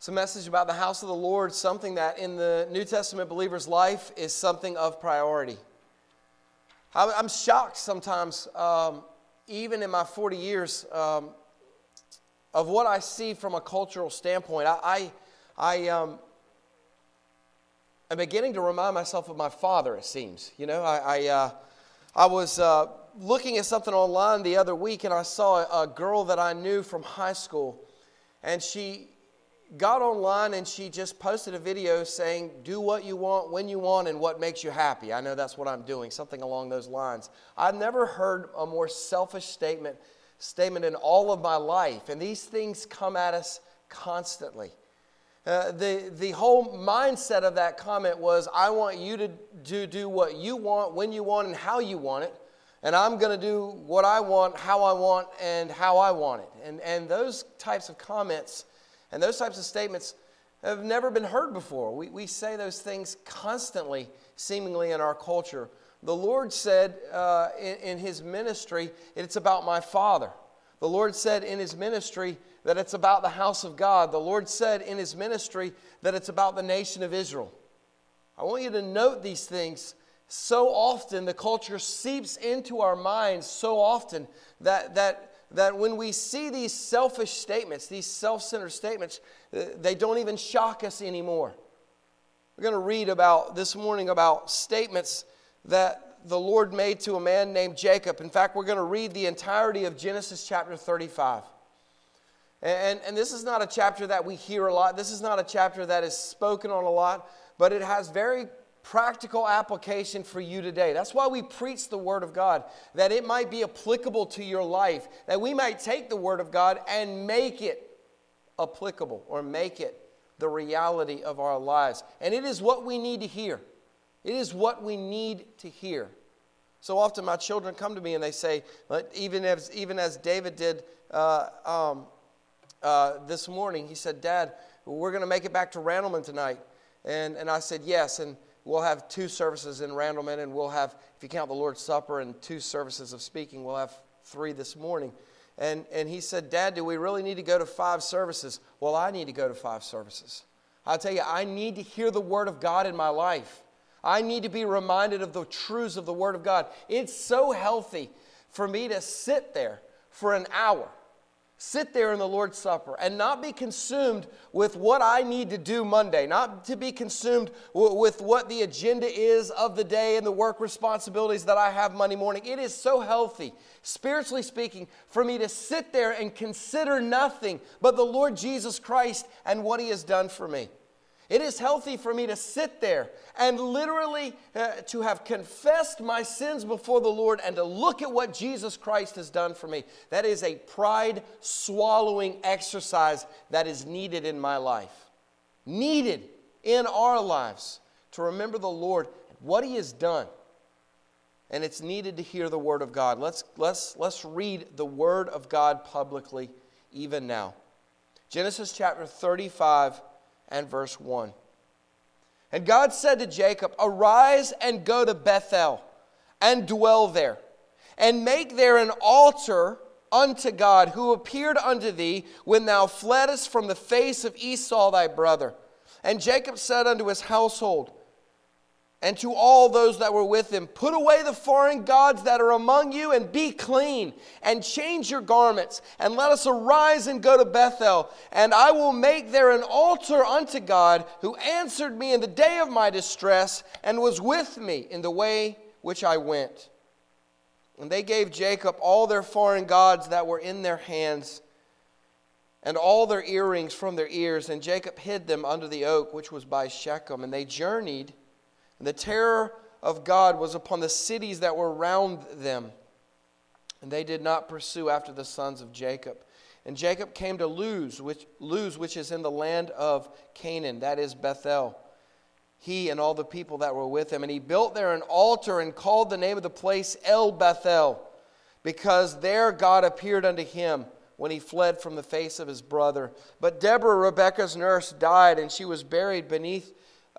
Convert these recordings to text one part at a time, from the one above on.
It's a message about the house of the Lord, something that in the New Testament believer's life is something of priority. I'm shocked sometimes, even in my 40 years, of what I see from a cultural standpoint. I'm beginning to remind myself of my father, it seems. You know, I was looking at something online the other week, and I saw a girl that I knew from high school, and she got online and she just posted a video saying, do what you want, when you want, and what makes you happy. I know that's what I'm doing, something along those lines. I've never heard a more selfish statement in all of my life, and these things come at us constantly. The whole mindset of that comment was, I want you to do what you want, when you want, and how you want it, and I'm going to do what I want, how I want, and how I want it. And those types of comments and those types of statements have never been heard before. We say those things constantly, seemingly, in our culture. The Lord said in His ministry, it's about my Father. The Lord said in His ministry that it's about the house of God. The Lord said in His ministry that it's about the nation of Israel. I want you to note these things. So often the culture seeps into our minds so often that when we see these selfish statements, these self-centered statements, they don't even shock us anymore. We're going to read this morning about statements that the Lord made to a man named Jacob. In fact, we're going to read the entirety of Genesis chapter 35. And this is not a chapter that we hear a lot. This is not a chapter that is spoken on a lot, but it has very practical application for you today. That's why we preach the Word of God, that it might be applicable to your life, that we might take the Word of God and make it applicable or make it the reality of our lives. And it is what we need to hear. It is what we need to hear. So often my children come to me and they say, even as David did this morning, he said, Dad, we're going to make it back to Randleman tonight. And I said, yes, and we'll have 2 services in Randleman, and we'll have, if you count the Lord's Supper and 2 services of speaking, we'll have 3 this morning. And he said, Dad, do we really need to go to 5 services? Well, I need to go to 5 services. I'll tell you, I need to hear the Word of God in my life. I need to be reminded of the truths of the Word of God. It's so healthy for me to sit there for an hour, sit there in the Lord's Supper and not be consumed with what I need to do Monday, not to be consumed with what the agenda is of the day and the work responsibilities that I have Monday morning. It is so healthy, spiritually speaking, for me to sit there and consider nothing but the Lord Jesus Christ and what He has done for me. It is healthy for me to sit there and literally to have confessed my sins before the Lord and to look at what Jesus Christ has done for me. That is a pride-swallowing exercise that is needed in my life. Needed in our lives to remember the Lord and what He has done. And it's needed to hear the Word of God. Let's read the Word of God publicly even now. Genesis chapter 35 and verse 1. And God said to Jacob, arise and go to Bethel and dwell there, and make there an altar unto God, who appeared unto thee when thou fleddest from the face of Esau thy brother. And Jacob said unto his household, and to all those that were with him, put away the foreign gods that are among you, and be clean, and change your garments, and let us arise and go to Bethel, and I will make there an altar unto God, who answered me in the day of my distress, and was with me in the way which I went. And they gave Jacob all their foreign gods that were in their hands, and all their earrings from their ears, and Jacob hid them under the oak which was by Shechem. And they journeyed, and the terror of God was upon the cities that were round them. And they did not pursue after the sons of Jacob. And Jacob came to Luz, which is in the land of Canaan, that is Bethel, he and all the people that were with him. And he built there an altar and called the name of the place El Bethel, because there God appeared unto him when he fled from the face of his brother. But Deborah, Rebekah's nurse, died, and she was buried beneath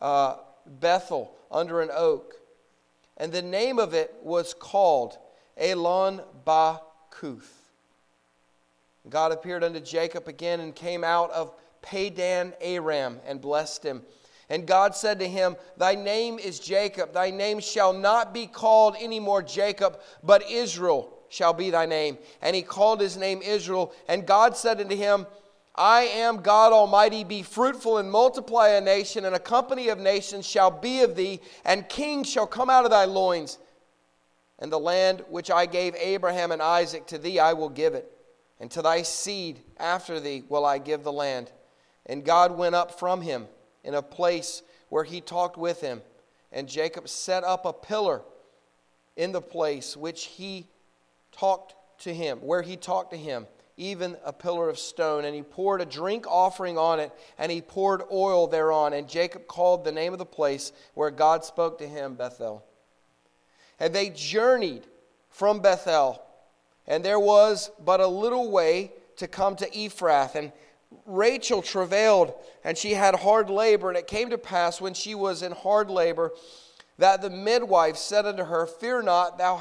Bethel under an oak. And the name of it was called Elon Bakuth. God appeared unto Jacob again and came out of Padan Aram and blessed him. And God said to him, thy name is Jacob. Thy name shall not be called any more Jacob, but Israel shall be thy name. And he called his name Israel. And God said unto him, I am God Almighty. Be fruitful and multiply a nation, and a company of nations shall be of thee, and kings shall come out of thy loins. And the land which I gave Abraham and Isaac, to thee I will give it, and to thy seed after thee will I give the land. And God went up from him in a place where he talked with him. And Jacob set up a pillar in the place which he talked to him, where he talked to him, even a pillar of stone. And he poured a drink offering on it, and he poured oil thereon. And Jacob called the name of the place where God spoke to him Bethel. And they journeyed from Bethel, and there was but a little way to come to Ephrath. And Rachel travailed, and she had hard labor. And it came to pass, when she was in hard labor, that the midwife said unto her, fear not, thou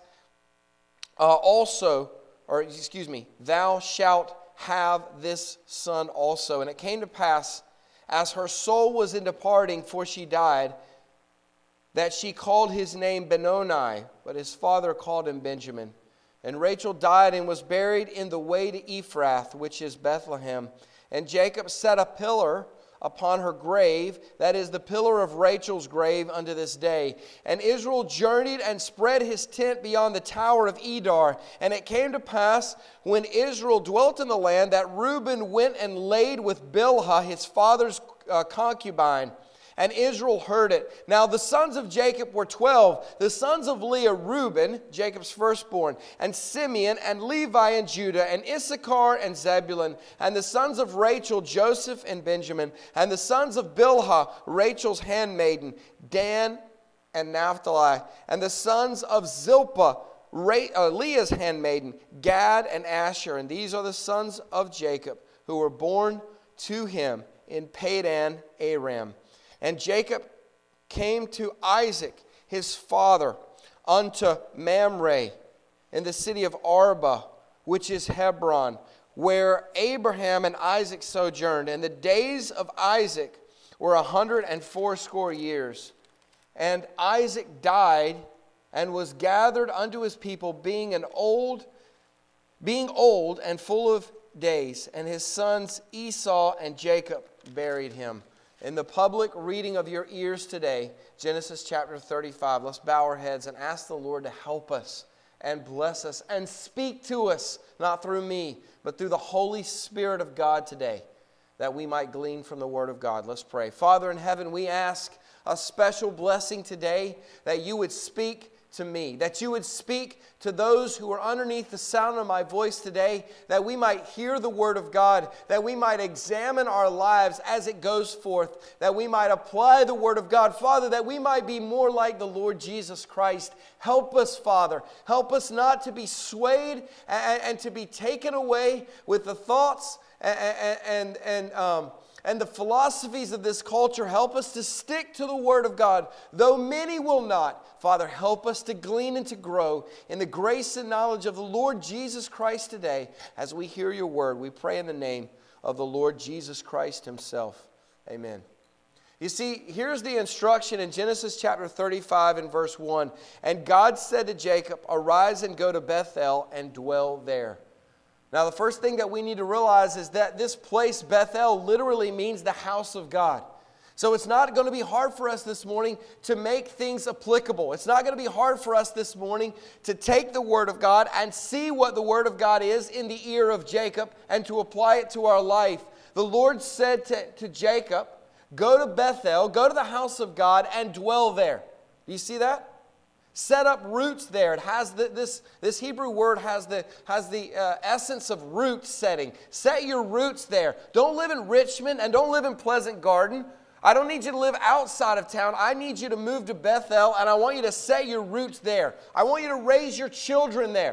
shalt have this son also. And it came to pass, as her soul was in departing, for she died, that she called his name Benoni, but his father called him Benjamin. And Rachel died and was buried in the way to Ephrath, which is Bethlehem. And Jacob set a pillar upon her grave, that is the pillar of Rachel's grave unto this day. And Israel journeyed and spread his tent beyond the tower of Edar. And it came to pass, when Israel dwelt in the land, that Reuben went and laid with Bilhah, his father's concubine. And Israel heard it. Now the sons of Jacob were 12. The sons of Leah, Reuben, Jacob's firstborn, and Simeon, and Levi, and Judah, and Issachar, and Zebulun. And the sons of Rachel, Joseph, and Benjamin. And the sons of Bilhah, Rachel's handmaiden, Dan, and Naphtali. And the sons of Zilpah, Leah's handmaiden, Gad, and Asher. And these are the sons of Jacob, who were born to him in Padan Aram. And Jacob came to Isaac, his father, unto Mamre, in the city of Arba, which is Hebron, where Abraham and Isaac sojourned. And the days of Isaac were 180 years. And Isaac died and was gathered unto his people, being old and full of days. And his sons Esau and Jacob buried him. In the public reading of your ears today, Genesis chapter 35, let's bow our heads and ask the Lord to help us and bless us and speak to us, not through me, but through the Holy Spirit of God today, that we might glean from the Word of God. Let's pray. Father in heaven, we ask a special blessing today, that you would speak to me, that you would speak to those who are underneath the sound of my voice today, that we might hear the Word of God, that we might examine our lives as it goes forth, that we might apply the Word of God. Father, that we might be more like the Lord Jesus Christ. Help us, Father. Help us not to be swayed and to be taken away with the thoughts and the philosophies of this culture. Help us to stick to the Word of God, though many will not. Father, help us to glean and to grow in the grace and knowledge of the Lord Jesus Christ today as we hear your word. We pray in the name of the Lord Jesus Christ himself. Amen. You see, here's the instruction in Genesis chapter 35 and verse 1. And God said to Jacob, arise and go to Bethel and dwell there. Now, the first thing that we need to realize is that this place, Bethel, literally means the house of God. So it's not going to be hard for us this morning to make things applicable. It's not going to be hard for us this morning to take the Word of God and see what the Word of God is in the ear of Jacob and to apply it to our life. The Lord said to Jacob, go to Bethel, go to the house of God and dwell there. Do you see that? Set up roots there. It has this Hebrew word has the essence of root setting. Set your roots there. Don't live in Richmond and don't live in Pleasant Garden. I don't need you to live outside of town. I need you to move to Bethel, and I want you to set your roots there. I want you to raise your children there.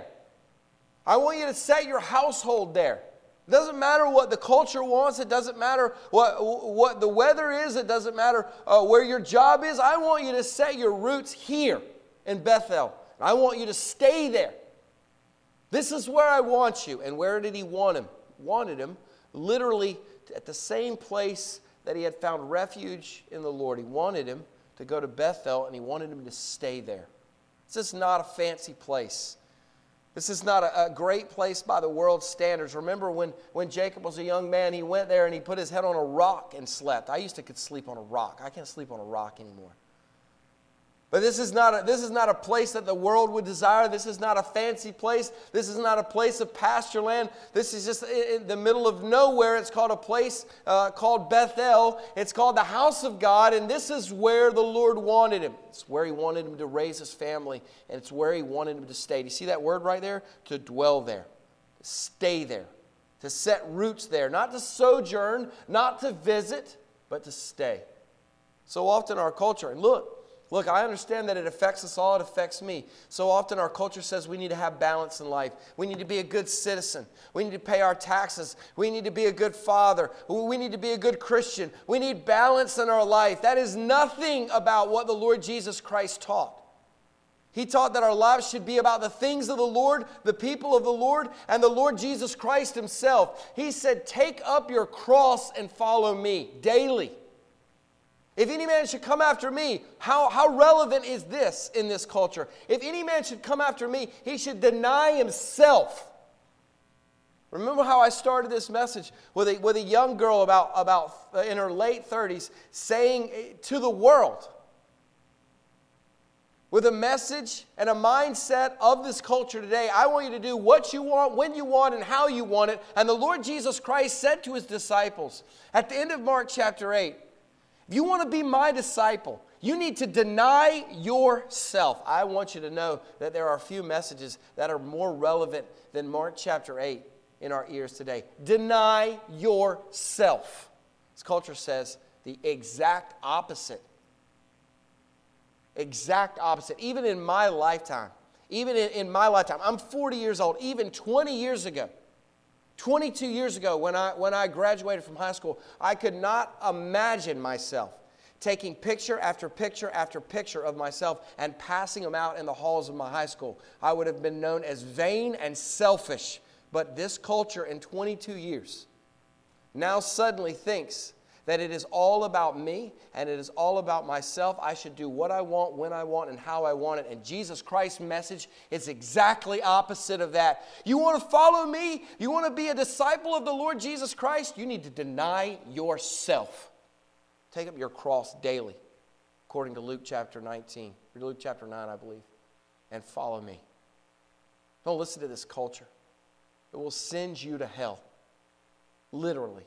I want you to set your household there. It doesn't matter what the culture wants. It doesn't matter what the weather is. It doesn't matter where your job is. I want you to set your roots here in Bethel. I want you to stay there. This is where I want you. And where did he want him? Wanted him literally at the same place that he had found refuge in the Lord. He wanted him to go to Bethel, and he wanted him to stay there. This is not a fancy place. This is not a great place by the world's standards. Remember when Jacob was a young man, he went there and he put his head on a rock and slept. I used to could sleep on a rock. I can't sleep on a rock anymore. But this is not a place that the world would desire. This is not a fancy place. This is not a place of pasture land. This is just in the middle of nowhere. It's called a place called Bethel. It's called the house of God, and this is where the Lord wanted him. It's where he wanted him to raise his family, and it's where he wanted him to stay. Do you see that word right there? To dwell there, to stay there, to set roots there, not to sojourn, not to visit, but to stay. So often our culture, and look, I understand that it affects us all. It affects me. So often our culture says we need to have balance in life. We need to be a good citizen. We need to pay our taxes. We need to be a good father. We need to be a good Christian. We need balance in our life. That is nothing about what the Lord Jesus Christ taught. He taught that our lives should be about the things of the Lord, the people of the Lord, and the Lord Jesus Christ himself. He said, take up your cross and follow me daily. If any man should come after me, how relevant is this in this culture? If any man should come after me, he should deny himself. Remember how I started this message with a young girl about in her late 30s saying to the world, with a message and a mindset of this culture today, I want you to do what you want, when you want, and how you want it. And the Lord Jesus Christ said to his disciples at the end of Mark chapter 8, if you want to be my disciple, you need to deny yourself. I want you to know that there are a few messages that are more relevant than Mark chapter 8 in our ears today. Deny yourself. This culture says the exact opposite. Exact opposite. Even in my lifetime, I'm 40 years old, even 20 years ago, 22 years ago, when I graduated from high school, I could not imagine myself taking picture after picture after picture of myself and passing them out in the halls of my high school. I would have been known as vain and selfish. But this culture in 22 years now suddenly thinks that it is all about me and it is all about myself. I should do what I want, when I want, and how I want it. And Jesus Christ's message is exactly opposite of that. You want to follow me? You want to be a disciple of the Lord Jesus Christ? You need to deny yourself. Take up your cross daily, according to Luke chapter 19, or Luke chapter 9, I believe, and follow me. Don't listen to this culture. It will send you to hell, literally.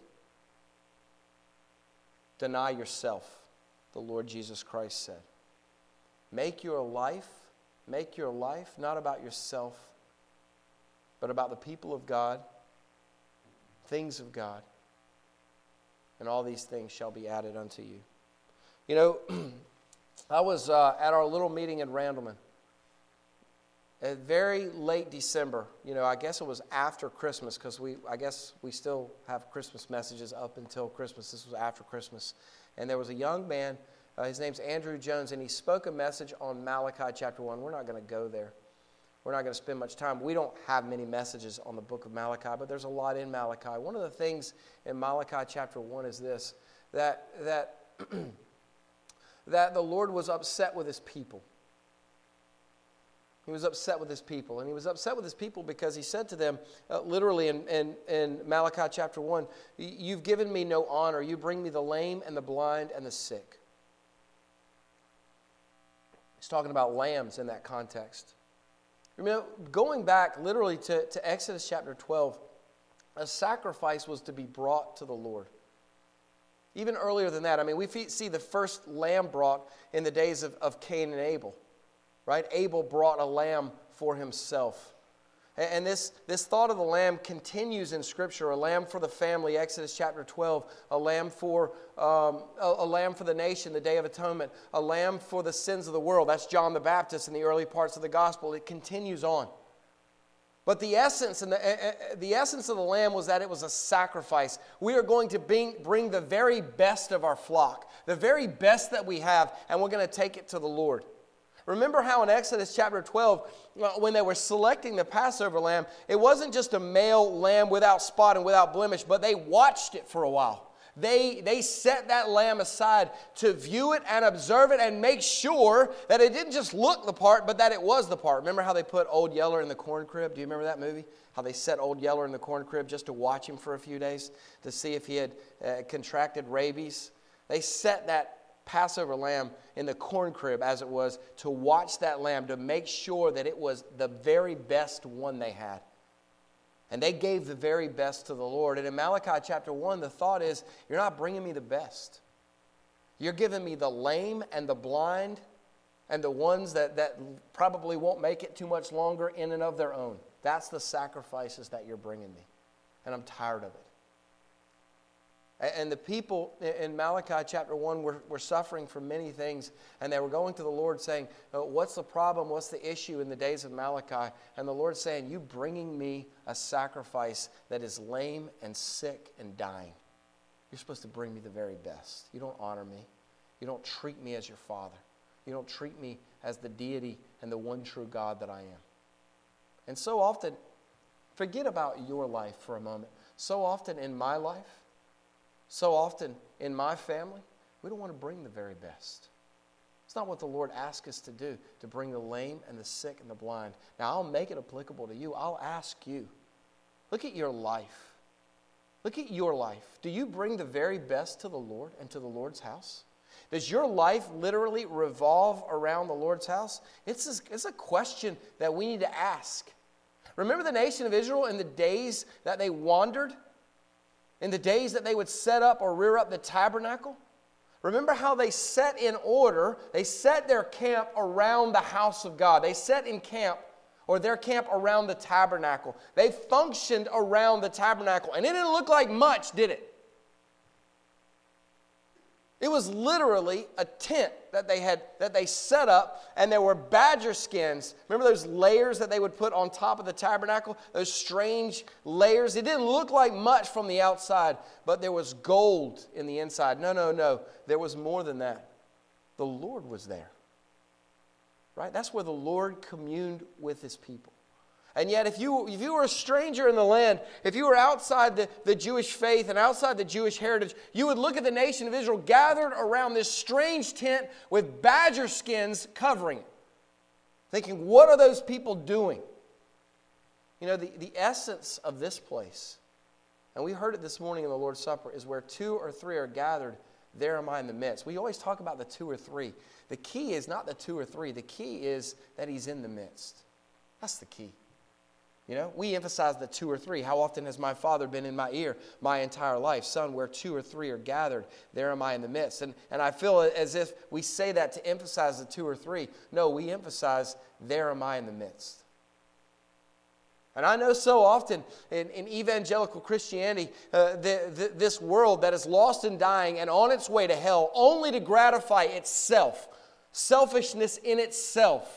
Deny yourself, the Lord Jesus Christ said. Make your life not about yourself, but about the people of God, things of God, and all these things shall be added unto you. You know, I was at our little meeting in Randleman at very late December. You know, I guess it was after Christmas because I guess we still have Christmas messages up until Christmas. This was after Christmas. And there was a young man, his name's Andrew Jones, and he spoke a message on Malachi chapter 1. We're not going to go there. We're not going to spend much time. We don't have many messages on the book of Malachi, but there's a lot in Malachi. One of the things in Malachi chapter 1 is this, that that the Lord was upset with his people. He was upset with his people. And he was upset with his people because he said to them, literally in Malachi chapter 1, you've given me no honor. You bring me the lame and the blind and the sick. He's talking about lambs in that context. Remember, going back literally to Exodus chapter 12, a sacrifice was to be brought to the Lord. Even earlier than that, I mean, we see the first lamb brought in the days of Cain and Abel. Right? Abel brought a lamb for himself. And this thought of the lamb continues in Scripture. A lamb for the family, Exodus chapter 12. A lamb for the nation, the Day of Atonement. A lamb for the sins of the world. That's John the Baptist in the early parts of the gospel. It continues on. But the essence of the lamb was that it was a sacrifice. We are going to bring the very best of our flock, the very best that we have, and we're going to take it to the Lord. Remember how in Exodus chapter 12, when they were selecting the Passover lamb, it wasn't just a male lamb without spot and without blemish, but they watched it for a while. They set that lamb aside to view it and observe it and make sure that it didn't just look the part, but that it was the part. Remember how they put Old Yeller in the corn crib? Do you remember that movie? How they set Old Yeller in the corn crib just to watch him for a few days to see if he had contracted rabies? They set that Passover lamb in the corn crib, as it was, to watch that lamb, to make sure that it was the very best one they had. And they gave the very best to the Lord. And in Malachi chapter 1, the thought is, you're not bringing me the best. You're giving me the lame and the blind and the ones that probably won't make it too much longer in and of their own. That's the sacrifices that you're bringing me. And I'm tired of it. And the people in Malachi chapter 1 were suffering from many things. And they were going to the Lord saying, what's the problem? What's the issue in the days of Malachi? And the Lord's saying, you bringing me a sacrifice that is lame and sick and dying. You're supposed to bring me the very best. You don't honor me. You don't treat me as your Father. You don't treat me as the deity and the one true God that I am. And so often, forget about your life for a moment. So often in my life, so often in my family, we don't want to bring the very best. It's not what the Lord asks us to do, to bring the lame and the sick and the blind. Now, I'll make it applicable to you. I'll ask you, look at your life. Look at your life. Do you bring the very best to the Lord and to the Lord's house? Does your life literally revolve around the Lord's house? It's a question that we need to ask. Remember the nation of Israel in the days that they wandered? In the days that they would set up or rear up the tabernacle? Remember how they set in order, they set their camp around the house of God. They set in camp, or their camp around the tabernacle. They functioned around the tabernacle. And it didn't look like much, did it? It was literally a tent that they set up, and there were badger skins. Remember those layers that they would put on top of the tabernacle? Those strange layers. It didn't look like much from the outside, but there was gold in the inside. No. There was more than that. The Lord was there. Right? That's where the Lord communed with His people. And yet, if you were a stranger in the land, if you were outside the Jewish faith and outside the Jewish heritage, you would look at the nation of Israel gathered around this strange tent with badger skins covering it, thinking, what are those people doing? You know, the essence of this place, and we heard it this morning in the Lord's Supper, is where 2 or 3 are gathered, there am I in the midst. We always talk about the 2 or 3. The key is not the 2 or 3. The key is that He's in the midst. That's the key. You know, we emphasize the 2 or 3. How often has my Father been in my ear my entire life? Son, where 2 or 3 are gathered, there am I in the midst. And I feel as if we say that to emphasize the 2 or 3. No, we emphasize, there am I in the midst. And I know so often in evangelical Christianity, this world that is lost and dying and on its way to hell only to gratify itself, selfishness in itself,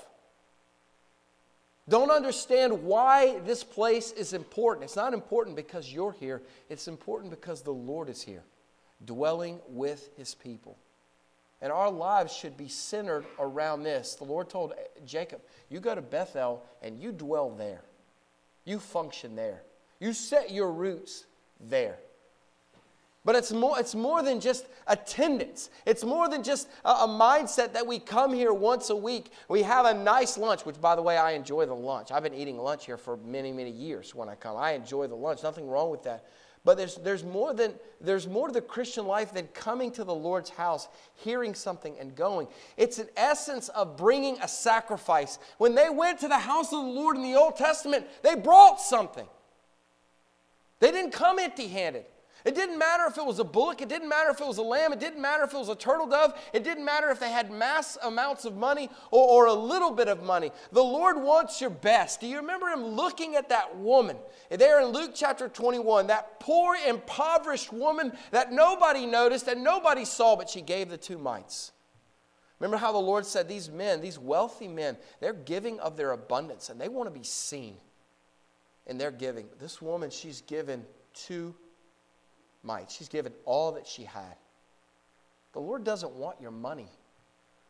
don't understand why this place is important. It's not important because you're here. It's important because the Lord is here, dwelling with His people. And our lives should be centered around this. The Lord told Jacob, you go to Bethel and you dwell there. You function there. You set your roots there. But it's more than just attendance. It's more than just a mindset that we come here once a week. We have a nice lunch, which, by the way, I enjoy the lunch. I've been eating lunch here for many, many years when I come. I enjoy the lunch. Nothing wrong with that. But there's more to the Christian life than coming to the Lord's house, hearing something and going. It's an essence of bringing a sacrifice. When they went to the house of the Lord in the Old Testament, they brought something. They didn't come empty-handed. It didn't matter if it was a bullock. It didn't matter if it was a lamb. It didn't matter if it was a turtle dove. It didn't matter if they had mass amounts of money or a little bit of money. The Lord wants your best. Do you remember Him looking at that woman there in Luke chapter 21, that poor, impoverished woman that nobody noticed and nobody saw, but she gave the 2 mites? Remember how the Lord said these men, these wealthy men, they're giving of their abundance and they want to be seen in their giving. But this woman, she's given 2 mites. She's given all that she had. The Lord doesn't want your money.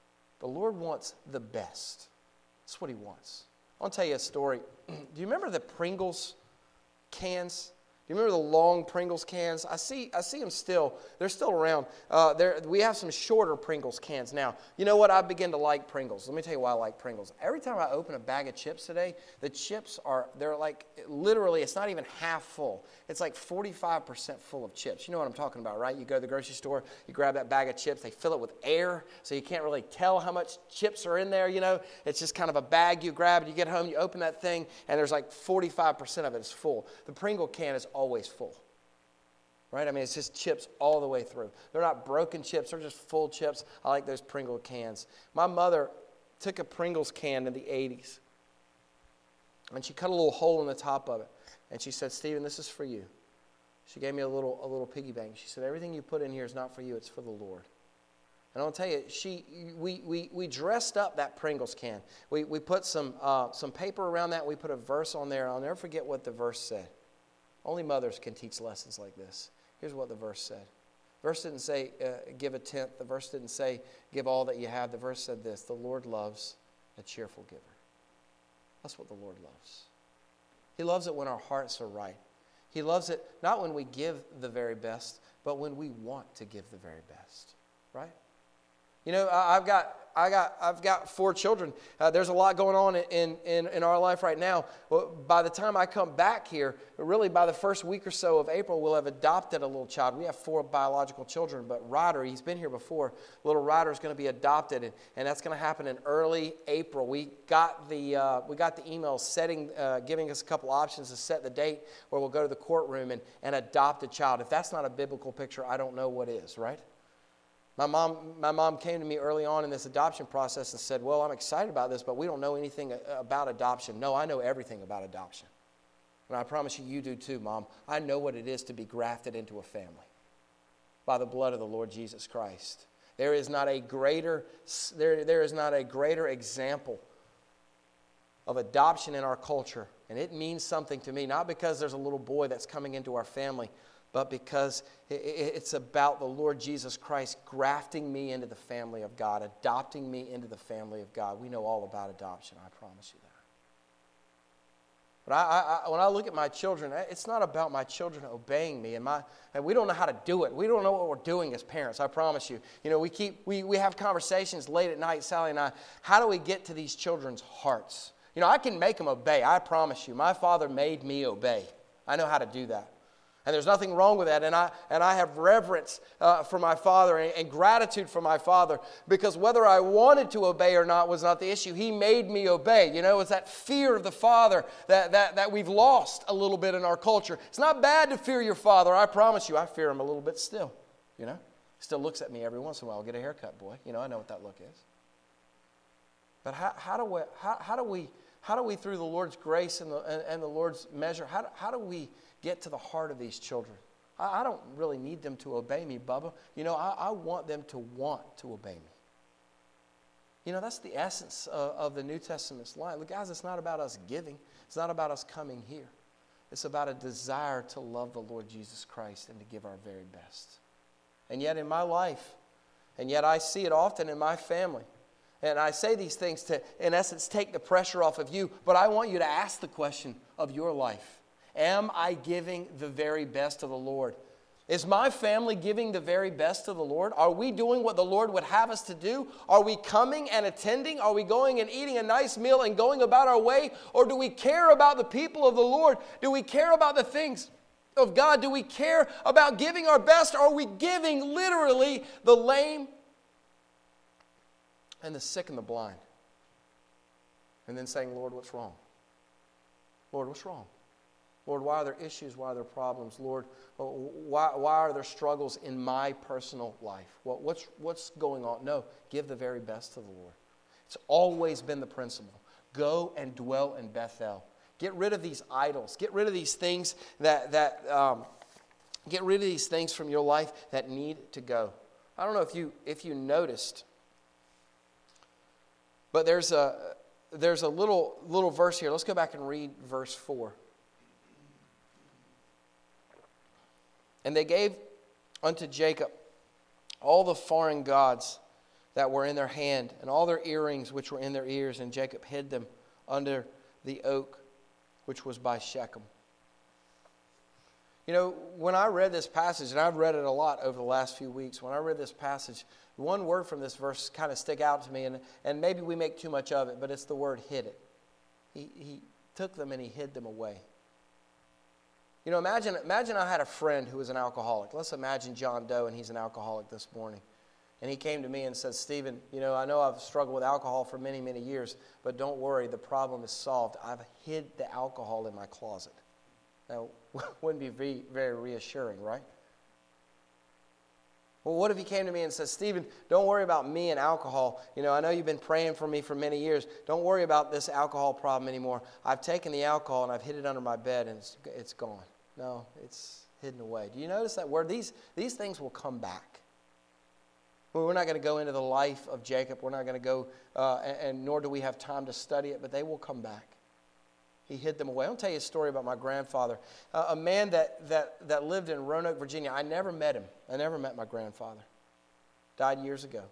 The Lord wants the best. That's what He wants. I want to tell you a story. Do you remember the Pringles cans? Do you remember the long Pringles cans? I see them still. They're still around. We have some shorter Pringles cans now. You know what? I begin to like Pringles. Let me tell you why I like Pringles. Every time I open a bag of chips today, the chips they're like, literally, it's not even half full. It's like 45% full of chips. You know what I'm talking about, right? You go to the grocery store, you grab that bag of chips, they fill it with air, so you can't really tell how much chips are in there, you know. It's just kind of a bag you grab, and you get home, you open that thing, and there's like 45% of it is full. The Pringle can is always full, right? I mean, it's just chips all the way through. They're not broken chips. They're just full chips. I like those Pringle cans. My mother took a Pringles can in the 80s, and she cut a little hole in the top of it, and she said, "Stephen, this is for you." She gave me a little piggy bank. She said, "Everything you put in here is not for you. It's for the Lord." And I'll tell you, we dressed up that Pringles can. We put some paper around that. We put a verse on there. I'll never forget what the verse said. Only mothers can teach lessons like this. Here's what the verse said. The verse didn't say, give a tenth. The verse didn't say, give all that you have. The verse said this: the Lord loves a cheerful giver. That's what the Lord loves. He loves it when our hearts are right. He loves it not when we give the very best, but when we want to give the very best. Right? You know, I've got 4 children. There's a lot going on in our life right now. Well, by the time I come back here, really by the first week or so of April, we'll have adopted a little child. We have 4 biological children, but Ryder, he's been here before. Little Ryder is going to be adopted, and that's going to happen in early April. We got the email giving us a couple options to set the date where we'll go to the courtroom and adopt a child. If that's not a biblical picture, I don't know what is, right? My mom came to me early on in this adoption process and said, "Well, I'm excited about this, but we don't know anything about adoption." No, I know everything about adoption. And I promise you, you do too, Mom. I know what it is to be grafted into a family by the blood of the Lord Jesus Christ. There is not a greater example of adoption in our culture. And it means something to me, not because there's a little boy that's coming into our family, but because it's about the Lord Jesus Christ grafting me into the family of God, adopting me into the family of God. We know all about adoption, I promise you that. But when I look at my children, it's not about my children obeying me, and we don't know how to do it. We don't know what we're doing as parents, I promise you. You know, we have conversations late at night, Sally and I. How do we get to these children's hearts? You know, I can make them obey, I promise you. My father made me obey. I know how to do that. And there's nothing wrong with that. And I have reverence for my father and gratitude for my father, because whether I wanted to obey or not was not the issue. He made me obey. You know, it's that fear of the father that we've lost a little bit in our culture. It's not bad to fear your father. I promise you, I fear him a little bit still. You know, he still looks at me every once in a while. Get a haircut, boy. You know, I know what that look is. But how do we through the Lord's grace and the Lord's measure, how do we get to the heart of these children? I don't really need them to obey me, Bubba. You know, I want them to want to obey me. You know, that's the essence of the New Testament's line. Look, guys, it's not about us giving. It's not about us coming here. It's about a desire to love the Lord Jesus Christ and to give our very best. And yet in my life, and yet I see it often in my family, and I say these things to, in essence, take the pressure off of you, but I want you to ask the question of your life. Am I giving the very best to the Lord? Is my family giving the very best to the Lord? Are we doing what the Lord would have us to do? Are we coming and attending? Are we going and eating a nice meal and going about our way? Or do we care about the people of the Lord? Do we care about the things of God? Do we care about giving our best? Are we giving literally the lame and the sick and the blind? And then saying, Lord, what's wrong? Lord, what's wrong? Lord, why are there issues? Why are there problems? Lord, why are there struggles in my personal life? What's going on? No, give the very best to the Lord. It's always been the principle. Go and dwell in Bethel. Get rid of these idols. Get rid of these things get rid of these things from your life that need to go. I don't know if you noticed, but there's a little verse here. Let's go back and read verse 4. And they gave unto Jacob all the foreign gods that were in their hand, and all their earrings which were in their ears, and Jacob hid them under the oak which was by Shechem. You know, when I read this passage, and I've read it a lot over the last few weeks, when I read this passage, one word from this verse kind of stick out to me, and maybe we make too much of it, but it's the word hid it. He took them and he hid them away. You know, imagine I had a friend who was an alcoholic. Let's imagine John Doe, and he's an alcoholic this morning. And he came to me and said, Stephen, you know I've struggled with alcohol for many, many years, but don't worry, the problem is solved. I've hid the alcohol in my closet. Now, wouldn't be very, very reassuring, right? Well, what if he came to me and said, Stephen, don't worry about me and alcohol. You know, I know you've been praying for me for many years. Don't worry about this alcohol problem anymore. I've taken the alcohol and I've hid it under my bed and it's gone. No, it's hidden away. Do you notice that word? These things will come back. Well, we're not going to go into the life of Jacob. We're not going to go, and nor do we have time to study it, but they will come back. He hid them away. I'll tell you a story about my grandfather, a man that lived in Roanoke, Virginia. I never met him. I never met my grandfather. Died years ago.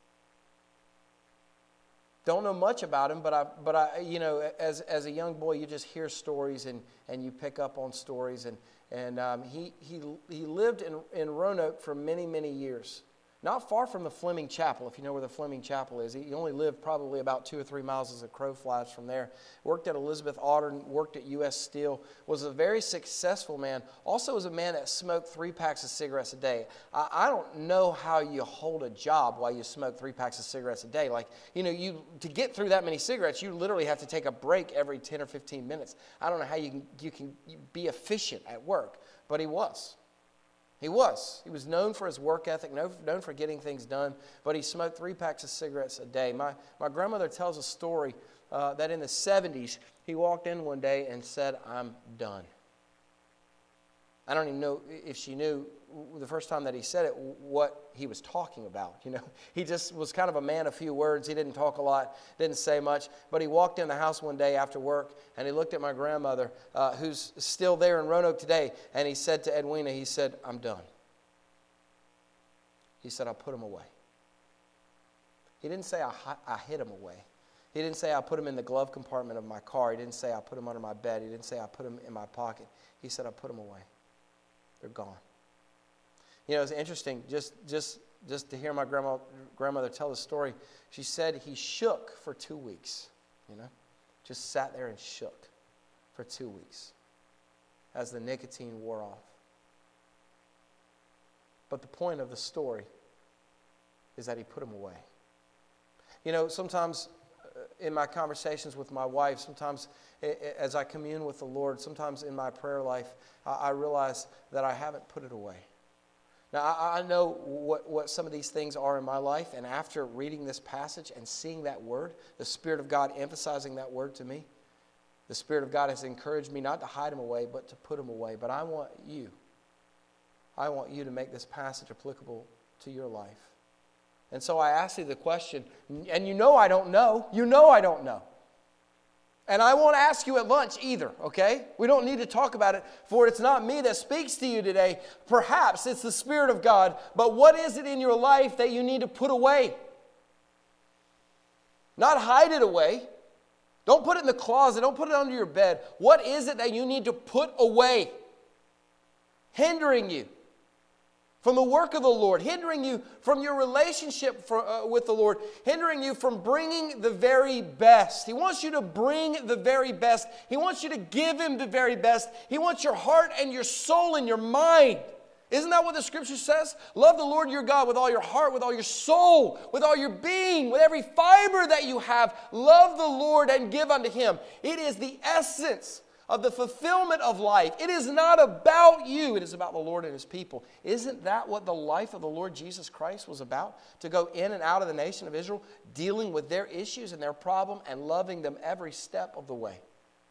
Don't know much about him, but I you know, as a young boy, you just hear stories and you pick up on stories, and he lived in Roanoke for many, many years. Not far from the Fleming Chapel, if you know where the Fleming Chapel is. He only lived probably about 2 or 3 miles as a crow flies from there. Worked at Elizabeth Audern, worked at U.S. Steel, was a very successful man. Also was a man that smoked 3 packs of cigarettes a day. I don't know how you hold a job while you smoke 3 packs of cigarettes a day. Like, you know, to get through that many cigarettes, you literally have to take a break every 10 or 15 minutes. I don't know how you can be efficient at work, but he was. He was known for his work ethic, known for getting things done, but he smoked 3 packs of cigarettes a day. My grandmother tells a story that in the 70s, he walked in one day and said, I'm done. I don't even know if she knew the first time that he said it what he was talking about. You know, he just was kind of a man of few words. He didn't talk a lot, didn't say much. But he walked in the house one day after work, and he looked at my grandmother, who's still there in Roanoke today, and he said to Edwina, he said, I'm done. He said, I'll put him away. He didn't say I hid him away. He didn't say I put him in the glove compartment of my car. He didn't say I put him under my bed. He didn't say I put him in my pocket. He said I put him away. They're gone. You know, it's interesting just to hear my grandmother tell the story. She said he shook for 2 weeks, you know, just sat there and shook for 2 weeks as the nicotine wore off. But the point of the story is that he put him away. You know, sometimes in my conversations with my wife, sometimes as I commune with the Lord, sometimes in my prayer life, I realize that I haven't put it away. Now, I know what some of these things are in my life, and after reading this passage and seeing that word, the Spirit of God emphasizing that word to me, the Spirit of God has encouraged me not to hide them away, but to put them away. But I want you to make this passage applicable to your life. And so I ask you the question, and you know I don't know. You know I don't know. And I won't ask you at lunch either, okay? We don't need to talk about it, for it's not me that speaks to you today. Perhaps it's the Spirit of God, but what is it in your life that you need to put away? Not hide it away. Don't put it in the closet. Don't put it under your bed. What is it that you need to put away? Hindering you from the work of the Lord, hindering you from your relationship with the Lord, hindering you from bringing the very best. He wants you to bring the very best. He wants you to give Him the very best. He wants your heart and your soul and your mind. Isn't that what the Scripture says? Love the Lord your God with all your heart, with all your soul, with all your being, with every fiber that you have. Love the Lord and give unto Him. It is the essence of the fulfillment of life. It is not about you. It is about the Lord and His people. Isn't that what the life of the Lord Jesus Christ was about? To go in and out of the nation of Israel, dealing with their issues and their problem and loving them every step of the way.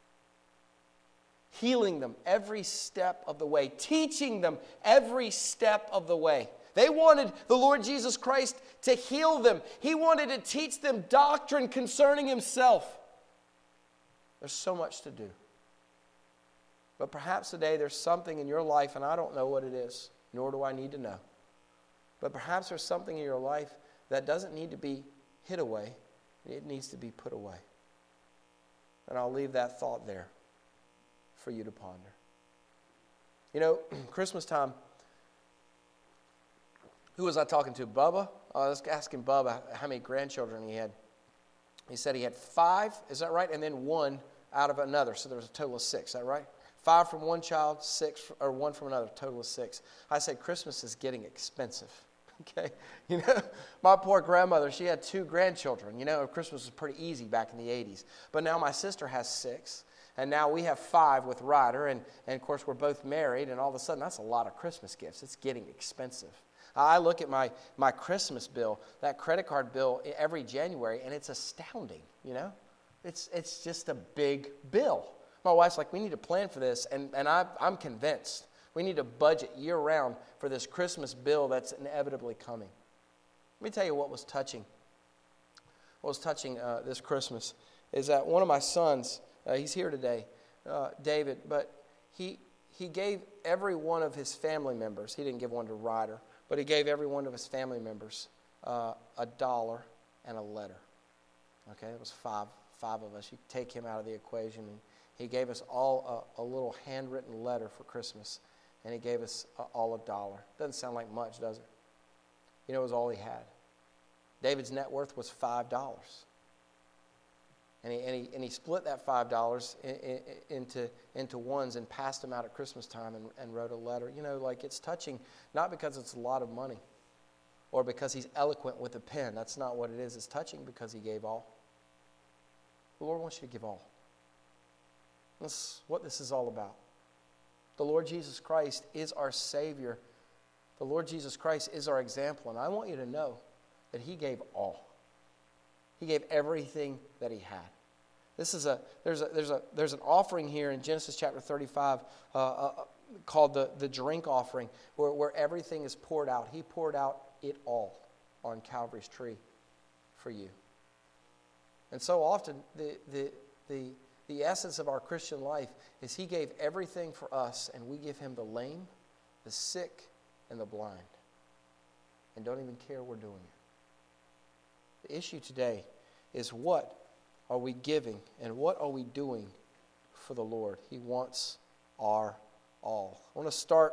Healing them every step of the way. Teaching them every step of the way. They wanted the Lord Jesus Christ to heal them. He wanted to teach them doctrine concerning Himself. There's so much to do. But perhaps today there's something in your life, and I don't know what it is, nor do I need to know. But perhaps there's something in your life that doesn't need to be hid away. It needs to be put away. And I'll leave that thought there for you to ponder. You know, Christmas time, who was I talking to? Bubba? I was asking Bubba how many grandchildren he had. He said he had 5, is that right? And then 1 out of another. So there was a total of 6, is that right? 5 from one child, 1 from another, total of 6. I said, Christmas is getting expensive. Okay, you know, my poor grandmother, she had 2 grandchildren. You know, Christmas was pretty easy back in the 80s. But now my sister has 6, and now we have 5 with Ryder, and of course we're both married, and all of a sudden that's a lot of Christmas gifts. It's getting expensive. I look at my Christmas bill, that credit card bill every January, and it's astounding, you know. It's just a big bill. My wife's like, we need to plan for this, and I'm convinced. We need to budget year-round for this Christmas bill that's inevitably coming. Let me tell you what was touching. What was touching this Christmas is that one of my sons, he's here today, David, but he gave every one of his family members, he didn't give one to Ryder, but he gave every one of his family members $1 and a letter. Okay, it was five of us. You take him out of the equation, and he gave us all a little handwritten letter for Christmas. And he gave us all $1. Doesn't sound like much, does it? You know, it was all he had. David's net worth was $5. And he split that $5 into ones and passed them out at Christmas time and wrote a letter. You know, like, it's touching, not because it's a lot of money or because he's eloquent with a pen. That's not what it is. It's touching because he gave all. The Lord wants you to give all. That's what this is all about. The Lord Jesus Christ is our Savior. The Lord Jesus Christ is our example. And I want you to know that He gave all. He gave everything that He had. There's an offering here in Genesis chapter 35 called the drink offering, where everything is poured out. He poured out it all on Calvary's tree for you. And so often the essence of our Christian life is He gave everything for us, and we give Him the lame, the sick, and the blind, and don't even care we're doing it. The issue today is, what are we giving and what are we doing for the Lord? He wants our all. I want to start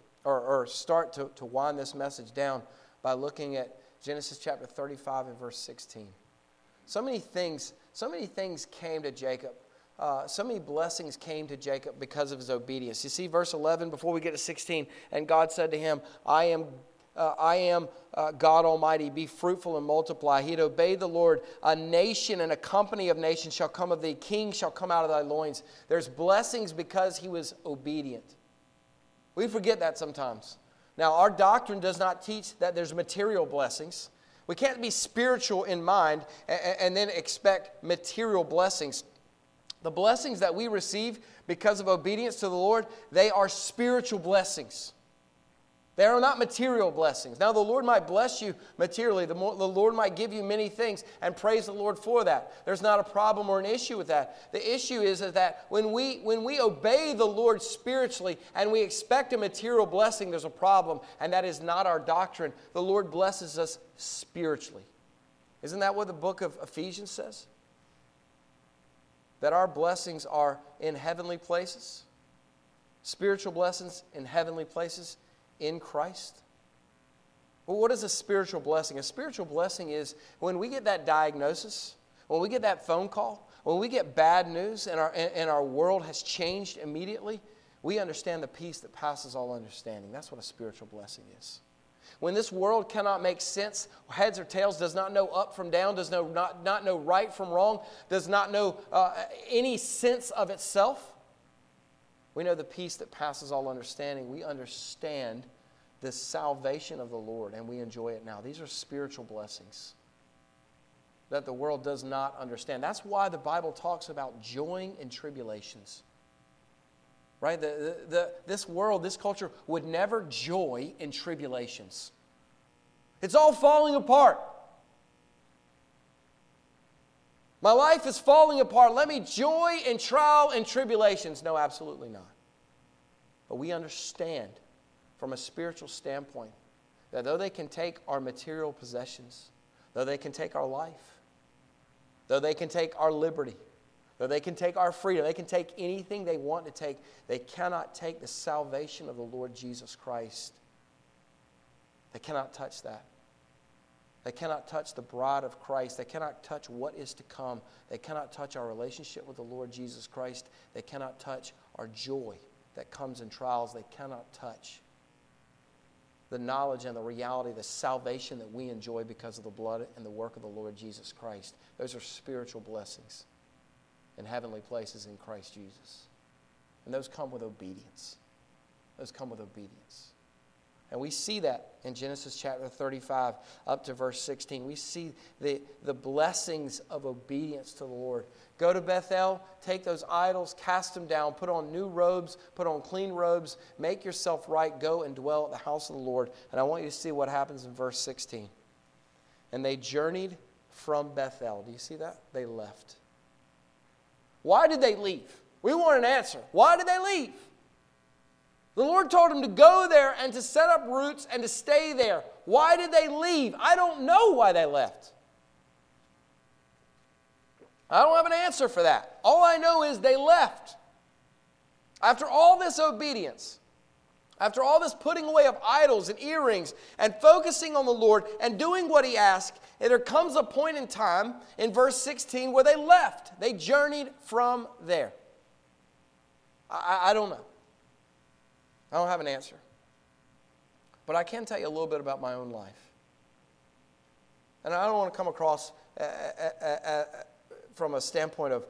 to wind this message down by looking at Genesis chapter 35 and verse 16. So many things came to Jacob. So many blessings came to Jacob because of his obedience. You see verse 11 before we get to 16. And God said to him, I am God Almighty, be fruitful and multiply. He had obeyed the Lord. A nation and a company of nations shall come of thee. Kings shall come out of thy loins. There's blessings because he was obedient. We forget that sometimes. Now, our doctrine does not teach that there's material blessings. We can't be spiritual in mind and then expect material blessings. The blessings that we receive because of obedience to the Lord, they are spiritual blessings. They are not material blessings. Now, the Lord might bless you materially. The Lord might give you many things, and praise the Lord for that. There's not a problem or an issue with that. The issue is that when we obey the Lord spiritually and we expect a material blessing, there's a problem, and that is not our doctrine. The Lord blesses us spiritually. Isn't that what the book of Ephesians says? That our blessings are in heavenly places. Spiritual blessings in heavenly places. In Christ. Well, what is a spiritual blessing? A spiritual blessing is when we get that diagnosis, when we get that phone call, when we get bad news and our world has changed immediately, we understand the peace that passes all understanding. That's what a spiritual blessing is. When this world cannot make sense, heads or tails, does not know up from down, does not know right from wrong, does not know any sense of itself, we know the peace that passes all understanding. We understand the salvation of the Lord, and we enjoy it now. These are spiritual blessings that the world does not understand. That's why the Bible talks about joying in tribulations. Right? This world, this culture would never joy in tribulations. It's all falling apart. My life is falling apart. Let me joy in trial and tribulations. No, absolutely not. But we understand from a spiritual standpoint that though they can take our material possessions, though they can take our life, though they can take our liberty, though they can take our freedom, they can take anything they want to take, they cannot take the salvation of the Lord Jesus Christ. They cannot touch that. They cannot touch the bride of Christ. They cannot touch what is to come. They cannot touch our relationship with the Lord Jesus Christ. They cannot touch our joy that comes in trials. They cannot touch the knowledge and the reality, the salvation that we enjoy because of the blood and the work of the Lord Jesus Christ. Those are spiritual blessings in heavenly places in Christ Jesus. And those come with obedience. Those come with obedience. And we see that in Genesis chapter 35 up to verse 16. We see the blessings of obedience to the Lord. Go to Bethel, take those idols, cast them down, put on new robes, put on clean robes, make yourself right, go and dwell at the house of the Lord. And I want you to see what happens in verse 16. And they journeyed from Bethel. Do you see that? They left. Why did they leave? We want an answer. Why did they leave? The Lord told them to go there and to set up roots and to stay there. Why did they leave? I don't know why they left. I don't have an answer for that. All I know is they left. After all this obedience, after all this putting away of idols and earrings and focusing on the Lord and doing what He asked, there comes a point in time in verse 16 where they left. They journeyed from there. I don't know. I don't have an answer. But I can tell you a little bit about my own life. And I don't want to come across from a standpoint of,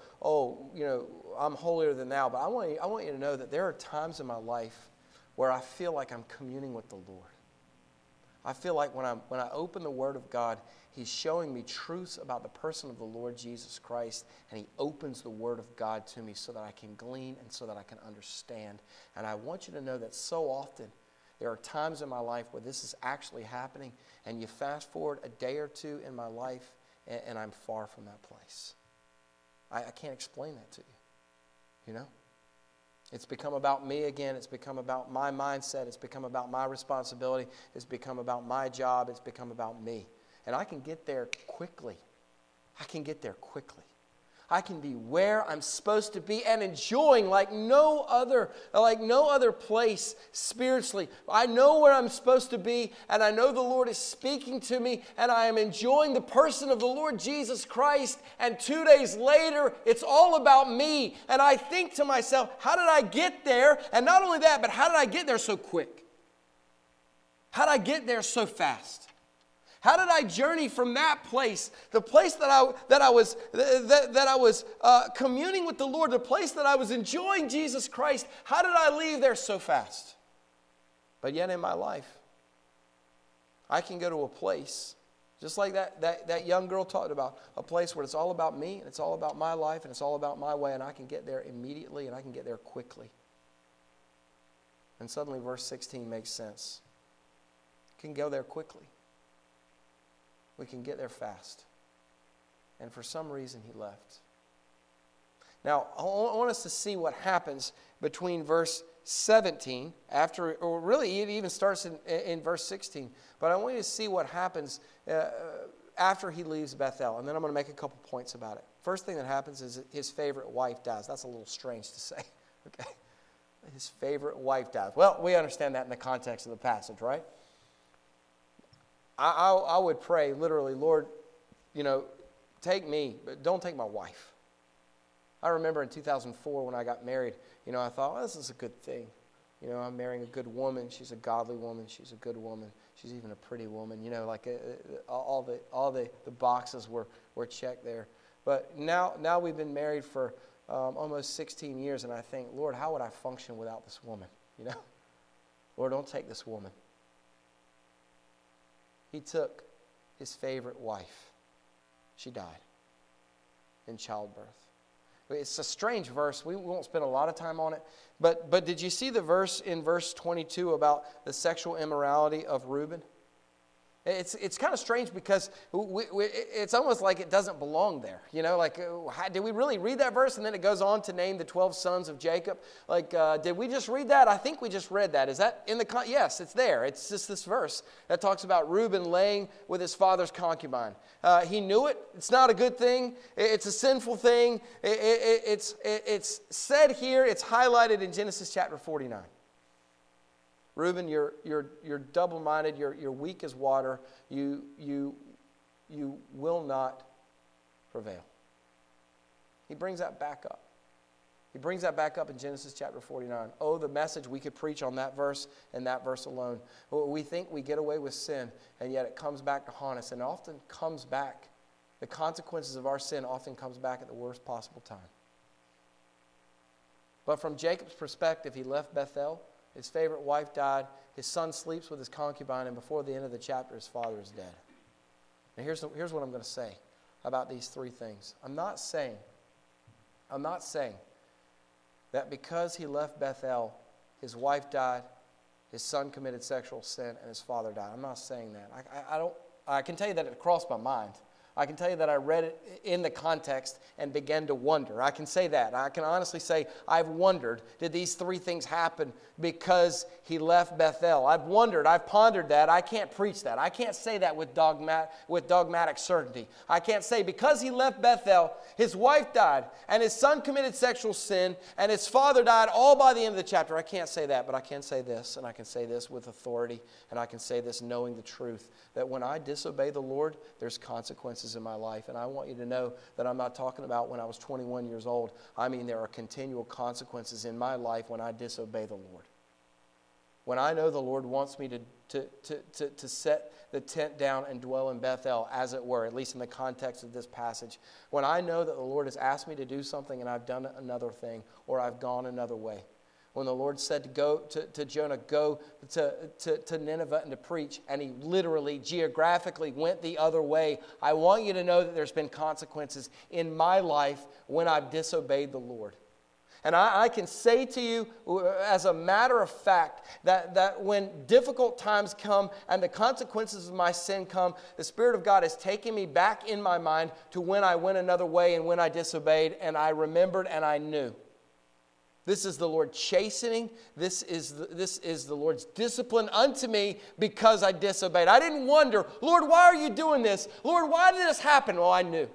I'm holier than thou. But I want you to know that there are times in my life where I feel like I'm communing with the Lord. I feel like when I open the Word of God, He's showing me truths about the person of the Lord Jesus Christ, and He opens the Word of God to me so that I can glean and so that I can understand. And I want you to know that so often there are times in my life where this is actually happening, and you fast forward a day or two in my life, and I'm far from that place. I can't explain that to you, It's become about me again. It's become about my mindset. It's become about my responsibility. It's become about my job. It's become about me. And I can get there quickly. I can be where I'm supposed to be and enjoying like no other place spiritually. I know where I'm supposed to be, and I know the Lord is speaking to me, and I am enjoying the person of the Lord Jesus Christ, and 2 days later, it's all about me. And I think to myself, how did I get there? And not only that, but how did I get there so quick? How did I get there so fast? How did I journey from that place, the place that I was communing with the Lord, the place that I was enjoying Jesus Christ? How did I leave there so fast? But yet in my life, I can go to a place, just like that young girl talked about, a place where it's all about me, and it's all about my life, and it's all about my way, and I can get there immediately, and I can get there quickly. And suddenly verse 16 makes sense. I can go there quickly. We can get there fast. And for some reason, he left. Now, I want us to see what happens between verse 17, or really it even starts in verse 16. But I want you to see what happens after he leaves Bethel. And then I'm going to make a couple points about it. First thing that happens is his favorite wife dies. That's a little strange to say. Okay, his favorite wife dies. Well, we understand that in the context of the passage, right? I would pray, literally, Lord, take me, but don't take my wife. I remember in 2004 when I got married, I thought, well, this is a good thing. I'm marrying a good woman. She's a godly woman. She's a good woman. She's even a pretty woman. All the boxes were checked there. But now we've been married for almost 16 years, and I think, Lord, how would I function without this woman? Lord, don't take this woman. He took his favorite wife. She died in childbirth. It's a strange verse. We won't spend a lot of time on it. But did you see the verse in verse 22 about the sexual immorality of Reuben? It's kind of strange because it's almost like it doesn't belong there. Like, did we really read that verse? And then it goes on to name the 12 sons of Jacob. Like, did we just read that? I think we just read that. Is that in the, yes, it's there. It's just this verse that talks about Reuben laying with his father's concubine. He knew it. It's not a good thing. It's a sinful thing. It's said here. It's highlighted in Genesis chapter 49. Reuben, you're double-minded. You're weak as water. You will not prevail. He brings that back up. He brings that back up in Genesis chapter 49. Oh, the message we could preach on that verse and that verse alone. We think we get away with sin, and yet it comes back to haunt us, and often comes back. The consequences of our sin often comes back at the worst possible time. But from Jacob's perspective, he left Bethel. His favorite wife died. His son sleeps with his concubine, and before the end of the chapter, his father is dead. Now here's what I'm going to say about these three things. I'm not saying that because he left Bethel, his wife died, his son committed sexual sin, and his father died. I'm not saying that. I can tell you that it crossed my mind. I can tell you that I read it in the context and began to wonder. I can say that. I can honestly say I've wondered, did these three things happen because he left Bethel? I've wondered, I've pondered that. I can't preach that. I can't say that with dogmatic certainty. I can't say because he left Bethel, his wife died, and his son committed sexual sin, and his father died all by the end of the chapter. I can't say that, but I can say this, and I can say this with authority, and I can say this knowing the truth, that when I disobey the Lord, there's consequences in my life. And I want you to know that I'm not talking about when I was 21 years old. I mean, there are continual consequences in my life when I disobey the Lord. When I know the Lord wants me to set the tent down and dwell in Bethel, as it were, at least in the context of this passage. When I know that the Lord has asked me to do something and I've done another thing, or I've gone another way. When the Lord said to Jonah, go to Nineveh and to preach, and he literally, geographically went the other way, I want you to know that there's been consequences in my life when I've disobeyed the Lord. And I can say to you, as a matter of fact, that when difficult times come and the consequences of my sin come, the Spirit of God has taken me back in my mind to when I went another way and when I disobeyed, and I remembered and I knew. This is the Lord chastening. This is the Lord's discipline unto me because I disobeyed. I didn't wonder, Lord, why are you doing this? Lord, why did this happen? Well, I knew.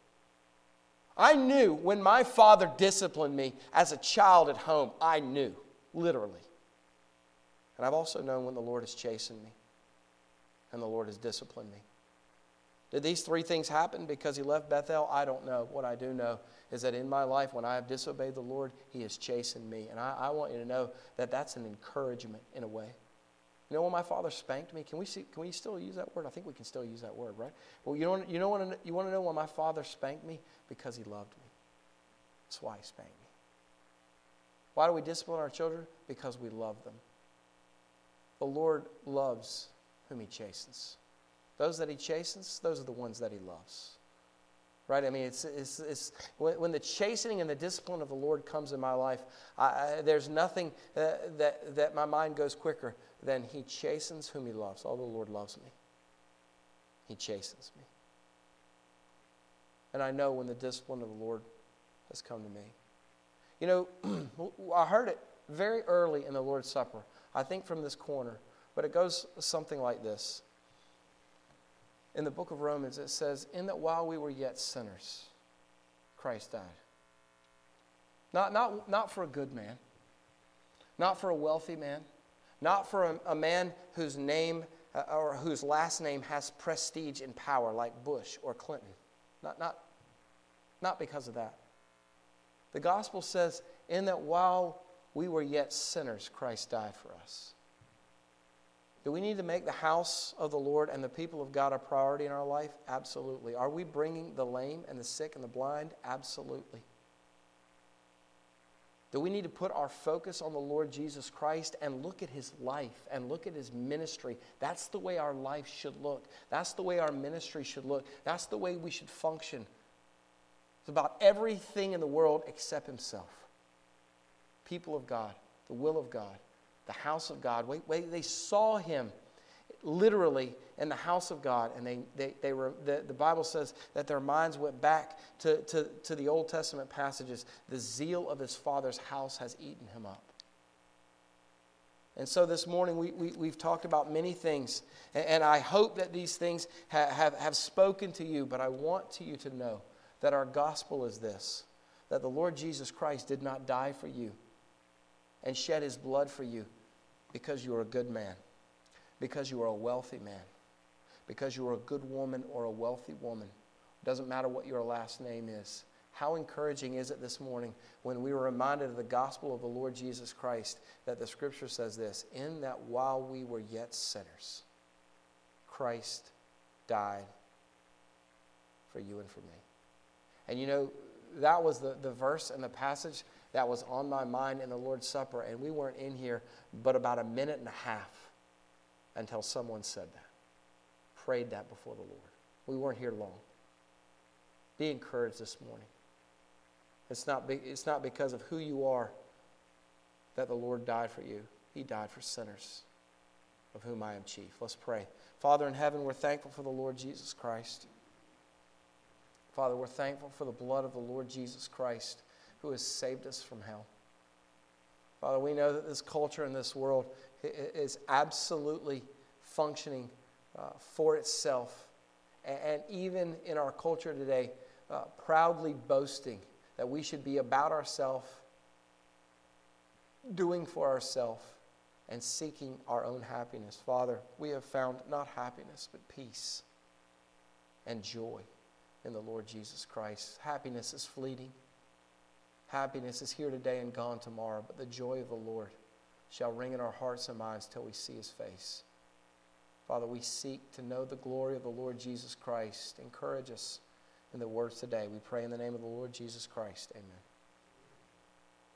I knew when my father disciplined me as a child at home. I knew, literally. And I've also known when the Lord has chastened me and the Lord has disciplined me. Did these three things happen because he left Bethel? I don't know. What I do know is that in my life, when I have disobeyed the Lord, he has chastened me. And I want you to know that that's an encouragement in a way. You know when my father spanked me? Can we still use that word? I think we can still use that word, right? Well, you want to know why my father spanked me? Because he loved me. That's why he spanked me. Why do we discipline our children? Because we love them. The Lord loves whom he chastens. Those that he chastens, those are the ones that he loves. Right? I mean, it's when the chastening and the discipline of the Lord comes in my life, there's nothing that my mind goes quicker than he chastens whom he loves. Oh, the Lord loves me. He chastens me. And I know when the discipline of the Lord has come to me. You know, I heard it very early in the Lord's Supper. I think from this corner. But it goes something like this. In the book of Romans, it says, in that while we were yet sinners, Christ died. Not for a good man. Not for a wealthy man. Not for a man whose name or whose last name has prestige and power like Bush or Clinton. Not because of that. The gospel says, in that while we were yet sinners, Christ died for us. Do we need to make the house of the Lord and the people of God a priority in our life? Absolutely. Are we bringing the lame and the sick and the blind? Absolutely. Do we need to put our focus on the Lord Jesus Christ and look at his life and look at his ministry? That's the way our life should look. That's the way our ministry should look. That's the way we should function. It's about everything in the world except himself. People of God, the will of God, the house of God. Wait, they saw him. literally in the house of God, and the Bible says that their minds went back to the Old Testament passages. The zeal of his father's house has eaten him up. And so this morning we've talked about many things, and I hope that these things have spoken to you, but I want you to know that our gospel is this, that the Lord Jesus Christ did not die for you and shed his blood for you because you are a good man, because you are a wealthy man, because you are a good woman or a wealthy woman. It doesn't matter what your last name is. How encouraging is it this morning when we were reminded of the gospel of the Lord Jesus Christ, that the scripture says this, in that while we were yet sinners, Christ died for you and for me. And you know, that was the verse and the passage that was on my mind in the Lord's Supper, and we weren't in here but about a minute and a half until someone said that, prayed that before the Lord. We weren't here long. Be encouraged this morning. It's not because of who you are that the Lord died for you. He died for sinners, of whom I am chief. Let's pray. Father in heaven, we're thankful for the Lord Jesus Christ. Father, we're thankful for the blood of the Lord Jesus Christ, who has saved us from hell. Father, we know that this culture and this world is absolutely functioning for itself. And even in our culture today, proudly boasting that we should be about ourselves, doing for ourselves, and seeking our own happiness. Father, we have found not happiness, but peace and joy in the Lord Jesus Christ. Happiness is fleeting. Happiness is here today and gone tomorrow, but the joy of the Lord shall ring in our hearts and minds till we see his face. Father, we seek to know the glory of the Lord Jesus Christ. Encourage us in the words today. We pray in the name of the Lord Jesus Christ. Amen.